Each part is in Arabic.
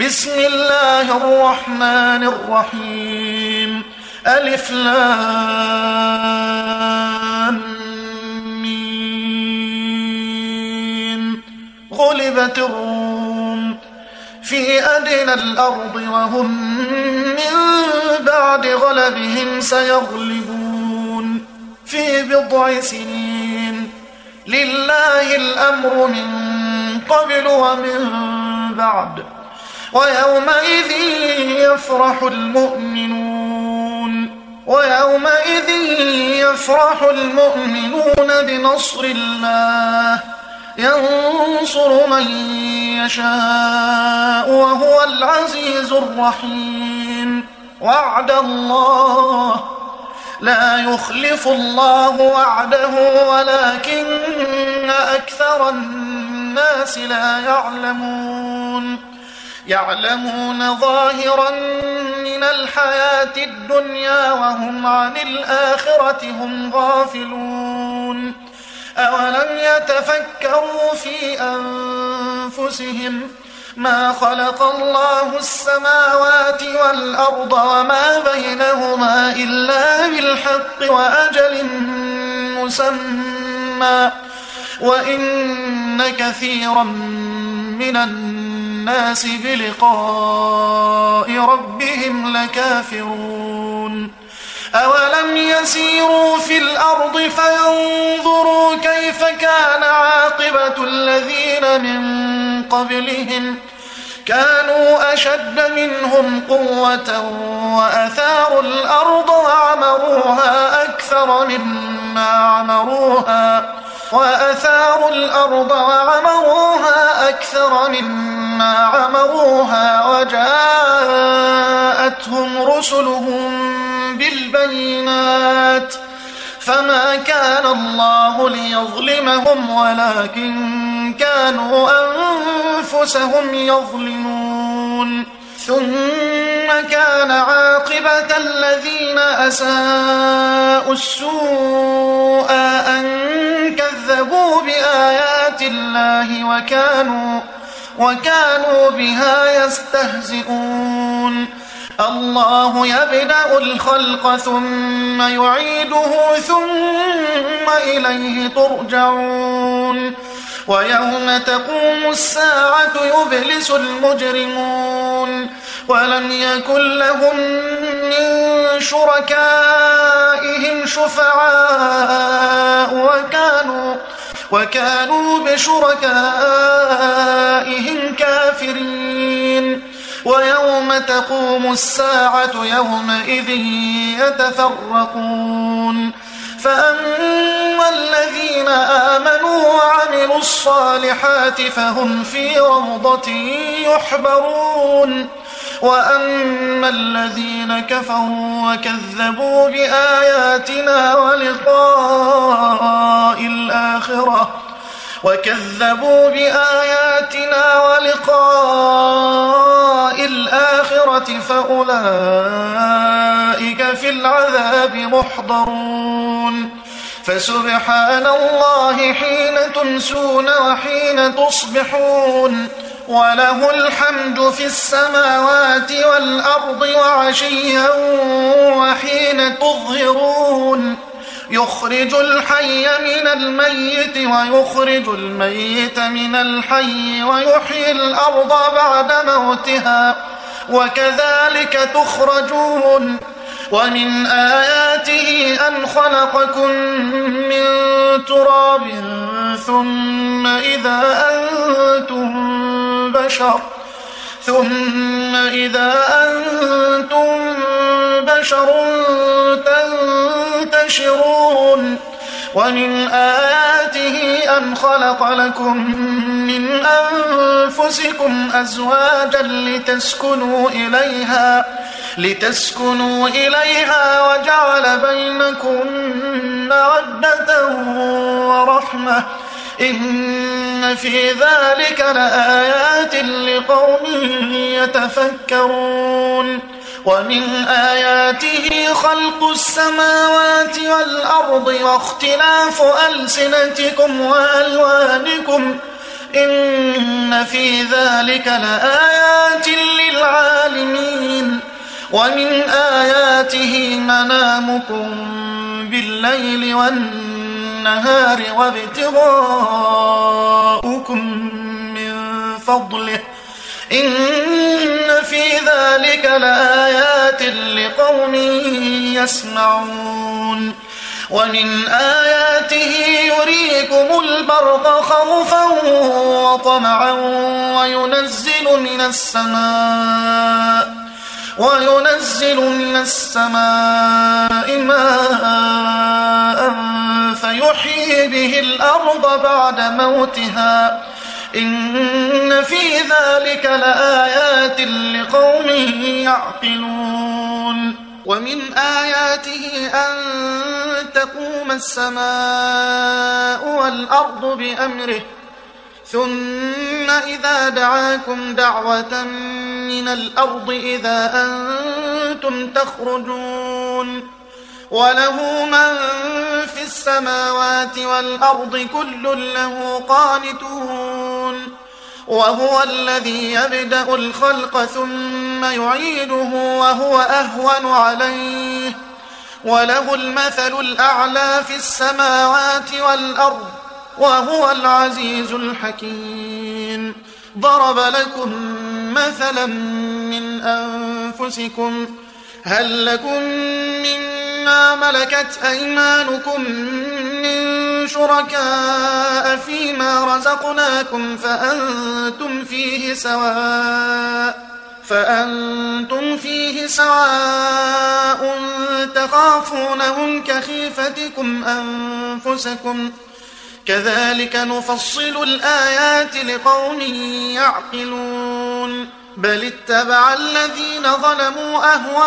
بسم الله الرحمن الرحيم ألف لام ميم غلبت الروم في أدنى الأرض وهم من بعد غلبهم سيغلبون في بضع سنين لله الأمر من قبل ومن بعد ويومئذ يفرح المؤمنون بنصر الله ينصر من يشاء وهو العزيز الرحيم وعد الله لا يخلف الله وعده ولكن أكثر الناس لا يعلمون ظاهرا من الحياة الدنيا وهم عن الآخرة هم غافلون أولم يتفكروا في أنفسهم ما خلق الله السماوات والأرض وما بينهما إلا بالحق وأجل مسمى وإن كثيرا من الناس بلقاء ربهم لكافرون أولم يسيروا في الأرض فينظروا كيف كان عاقبة الذين من قبلهم كانوا أشد منهم قوة وأثاروا الأرض وعمروها أكثر مما عمروها وجاءتهم رسلهم بالبينات فما كان الله ليظلمهم ولكن كانوا أنفسهم يظلمون ثم كان عاقبة الذين أساءوا السوء أن كذبوا بآيات الله وكانوا بها يستهزئون الله يبدأ الخلق ثم يعيده ثم إليه ترجعون ويوم تقوم الساعة يبلس المجرمون ولم يكن لهم من شركائهم شفعاء وكانوا بشركائهم كافرين ويوم تقوم الساعة يومئذ يتفرقون فأما الذين آمنوا وعملوا الصالحات فهم في روضة يحبرون وأما الذين كفروا وكذبوا بآياتنا ولقاء الآخرة فأولئك في العذاب محضرون فسبحان الله حين تمسون وحين تصبحون وله الحمد في السماوات والأرض وعشيا وحين تظهرون يخرج الحي من الميت ويخرج الميت من الحي ويحيي الأرض بعد موتها وكذلك تخرجون ومن آياته أن خلقكم من تراب ثم إذا أنتم بشر تنتشرون ومن آياته أن خلق لكم من أنفسكم أزواجا لتسكنوا إليها وجعل بينكم مودة ورحمة إن في ذلك لآيات لقوم يتفكرون ومن آياته خلق السماوات والأرض واختلاف ألسنتكم وألوانكم إن في ذلك لآيات ومن آياته منامكم بالليل والنهار وابتغاؤكم من فضله إن في ذلك لآيات لقوم يسمعون ومن آياته يريكم البرق خوفا وطمعا وينزل من السماء ماء فيحيي به الأرض بعد موتها إن في ذلك لآيات لقوم يعقلون ومن آياته أن تقوم السماء والأرض بأمره ثم إذا دعاكم دعوة من الأرض إذا أنتم تخرجون وله من في السماوات والأرض كل له قانتون وهو الذي يبدأ الخلق ثم يعيده وهو أهون عليه وله المثل الأعلى في السماوات والأرض وهو العزيز الحكيم ضرب لكم مثلا من أنفسكم هل لكم مما ملكت أيمانكم من شركاء فيما رزقناكم فأنتم فيه سواء تخافونهم كخيفتكم أنفسكم كذلك نفصل الآيات لقوم يعقلون بل اتبع الذين ظلموا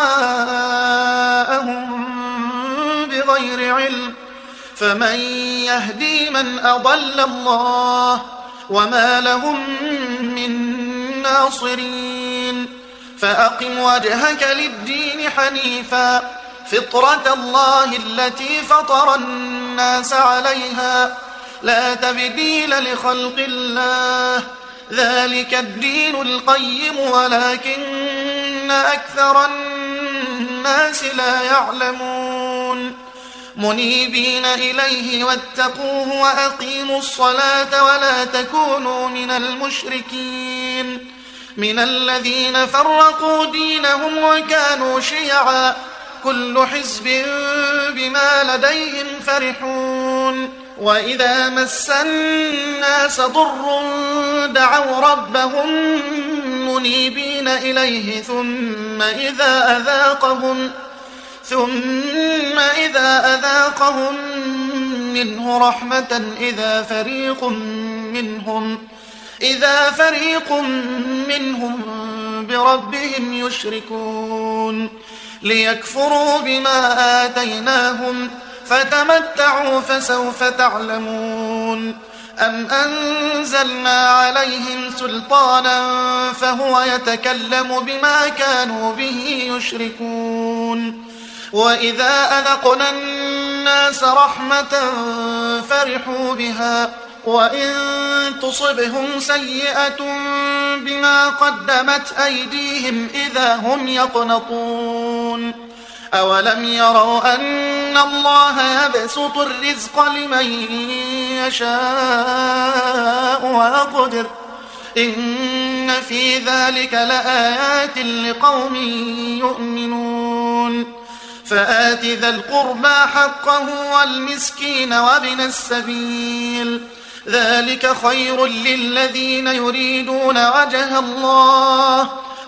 أهواءهم بغير علم فمن يهدي من أضل الله وما لهم من ناصرين فأقم وجهك للدين حنيفا فطرة الله التي فطر الناس عليها لا تبديل لخلق الله ذلك الدين القيم ولكن أكثر الناس لا يعلمون منيبين إليه واتقوه وأقيموا الصلاة ولا تكونوا من المشركين من الذين فرقوا دينهم وكانوا شيعا كل حزب بما لديهم فرحون وإذا مس الناس ضر دعوا ربهم منيبين إليه ثم إذا أذاقهم منه رحمة إذا فريق منهم بربهم يشركون ليكفروا بما آتيناهم فتمتعوا فسوف تعلمون أم أنزلنا عليهم سلطانا فهو يتكلم بما كانوا به يشركون وإذا أذقنا الناس رحمة فرحوا بها وإن تصبهم سيئة بما قدمت أيديهم إذا هم يقنطون أولم يروا أن الله يبسط الرزق لمن يشاء ويقدر إن في ذلك لآيات لقوم يؤمنون فآت ذا القربى حقه والمسكين وابن السبيل ذلك خير للذين يريدون وجه الله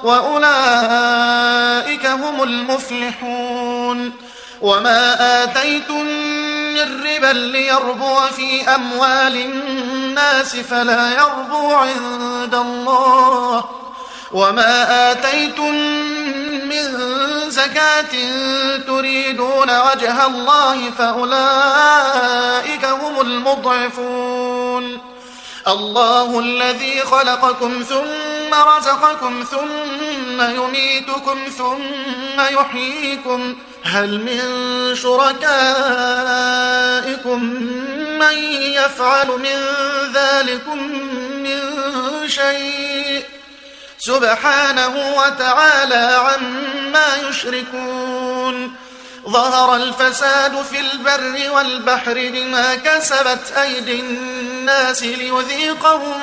وأولئك هم المفلحون وما آتيتم من ربا ليربو في أموال الناس فلا يربو عند الله وما آتيتم من زكاة تريدون وجه الله فأولئك هم المضعفون الله الذي خلقكم ثم رزقكم ثم يميتكم ثم يحييكم هل من شركائكم من يفعل من ذلكم من شيء سبحانه وتعالى عما يشركون. ظهر الفساد في البر والبحر بما كسبت أيدي الناس ليذيقهم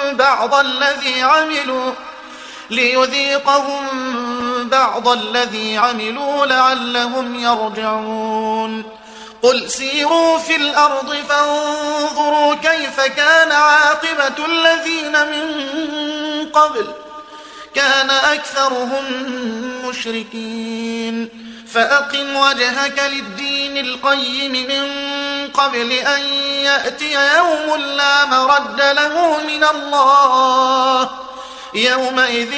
بعض الذي عملوا لعلهم يرجعون. قل سيروا في الأرض فانظروا كيف كان عاقبة الذين من قبل كان أكثرهم مشركين. فأقم وجهك للدين القيم من قبل أن يأتي يوم لا مرد له من الله يومئذ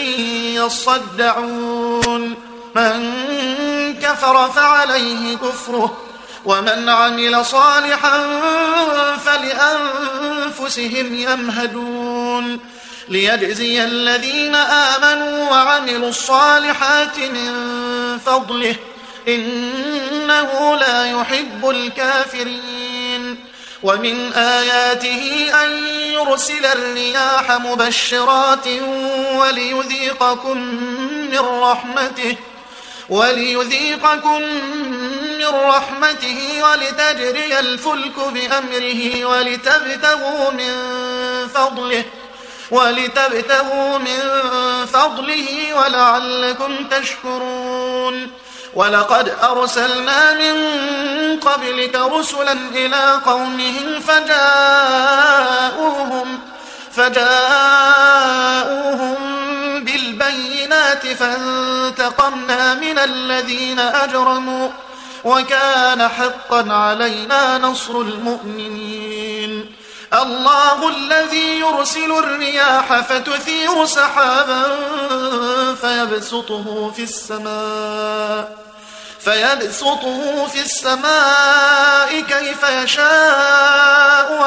يصدعون. من كفر فعليه كفره ومن عمل صالحا فلأنفسهم يمهدون. ليجزي الذين آمنوا وعملوا الصالحات من فضله إنه لا يحب الكافرين. ومن آياته أن يرسل الرياح مبشرات وليذيقكم من رحمته ولتجري الفلك بأمره ولتبتغوا من فضله ولعلكم تشكرون. ولقد أرسلنا من قبلك رسلا إلى قومهم فجاءوهم بالبينات فانتقمنا من الذين أجرموا وكان حقا علينا نصر المؤمنين. الله الذي يرسل الرياح فتثير سحابا فيبسطه في السماء كيف يشاء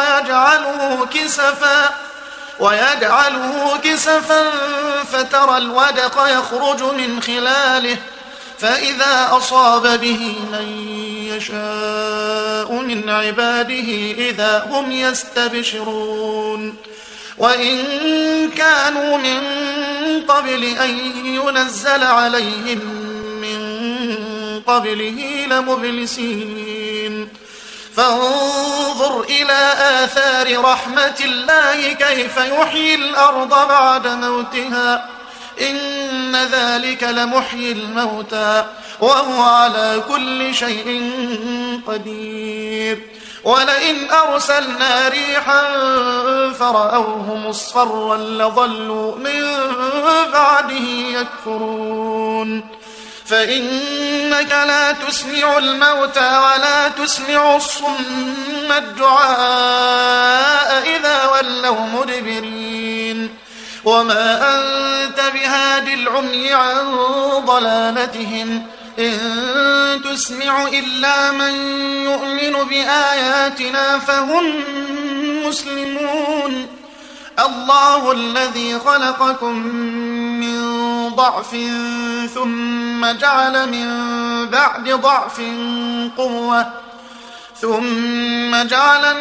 ويجعله كسفا فترى الودق يخرج من خلاله فإذا أصاب به من يشاء من عباده إذا هم يستبشرون. وإن كانوا من قبل أن ينزل عليهم من قبله لمبلسين. فانظر إلى آثار رحمة الله كيف يحيي الأرض بعد موتها إن ذلك لمحيي الموتى وهو على كل شيء قدير. ولئن أرسلنا ريحا فرأوه مصفرا لظلوا من بعده يكفرون. فإنك لا تسمع الموتى ولا تسمع الصم الدعاء إذا ولوا مدبرين. وما أنت بهاد العمي عن ضلالتهم إن تسمع إلا من يؤمن بآياتنا فهم مسلمون. الله الذي خلقكم من ضعف ثم جعل من بعد ضعف قوة ثم جعل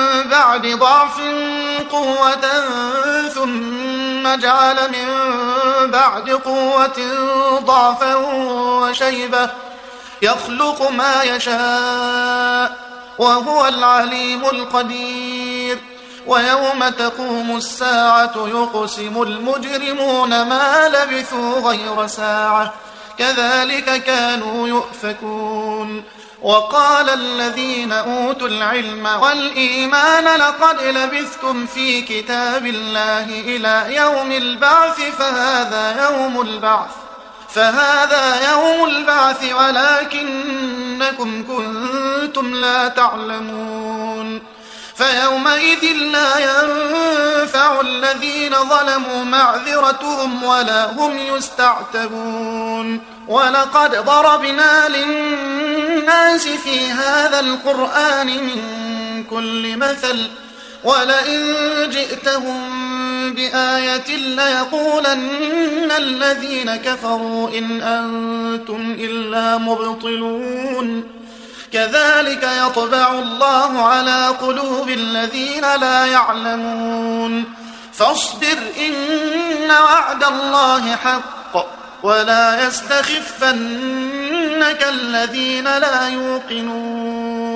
من بعد قوة ضعفا وشيبة يخلق ما يشاء وهو العليم القدير. ويوم تقوم الساعة يقسم المجرمون ما لبثوا غير ساعة كذلك كانوا يؤفكون. وقال الذين أوتوا العلم والإيمان لقد لبثتم في كتاب الله إلى يوم البعث فهذا يوم البعث ولكنكم كنتم لا تعلمون. فيومئذ لا ينفع الذين ظلموا معذرتهم ولا هم يستعتبون. ولقد ضربنا للناس في هذا القرآن من كل مثل ولئن جئتهم بآية ليقولن الذين كفروا إن أنتم إلا مبطلون. كذلك يطبع الله على قلوب الذين لا يعلمون فاصبر إن وعد الله حق ولا يستخفنك الذين لا يوقنون